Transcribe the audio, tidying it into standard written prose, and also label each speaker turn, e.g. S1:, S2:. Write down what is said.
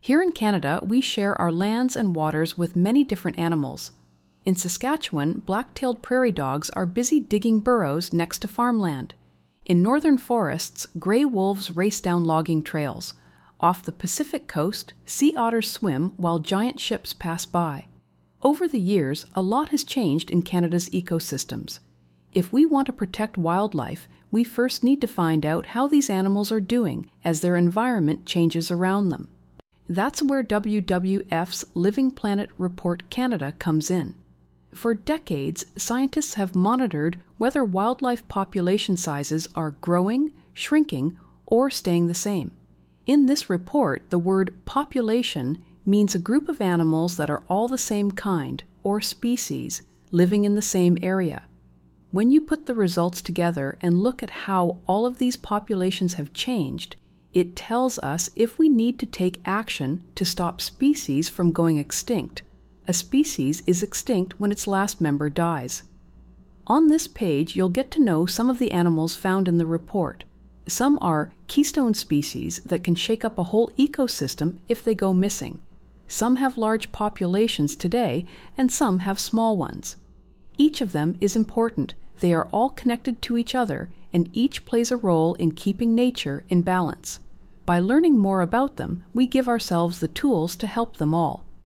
S1: Here in Canada, we share our lands and waters with many different animals. In Saskatchewan, black-tailed prairie dogs are busy digging burrows next to farmland. In northern forests, gray wolves race down logging trails. Off the Pacific coast, sea otters swim while giant ships pass by. Over the years, a lot has changed in Canada's ecosystems. If we want to protect wildlife, we first need to find out how these animals are doing as their environment changes around them. That's where WWF's Living Planet Report Canada comes in. For decades, scientists have monitored whether wildlife population sizes are growing, shrinking, or staying the same. In this report, the word population means a group of animals that are all the same kind, or species, living in the same area. When you put the results together and look at how all of these populations have changed, it tells us if we need to take action to stop species from going extinct. A species is extinct when its last member dies. On this page, you'll get to know some of the animals found in the report. Some are keystone species that can shake up a whole ecosystem if they go missing. Some have large populations today, and some have small ones. Each of them is important. They are all connected to each other, and each plays a role in keeping nature in balance. By learning more about them, we give ourselves the tools to help them all.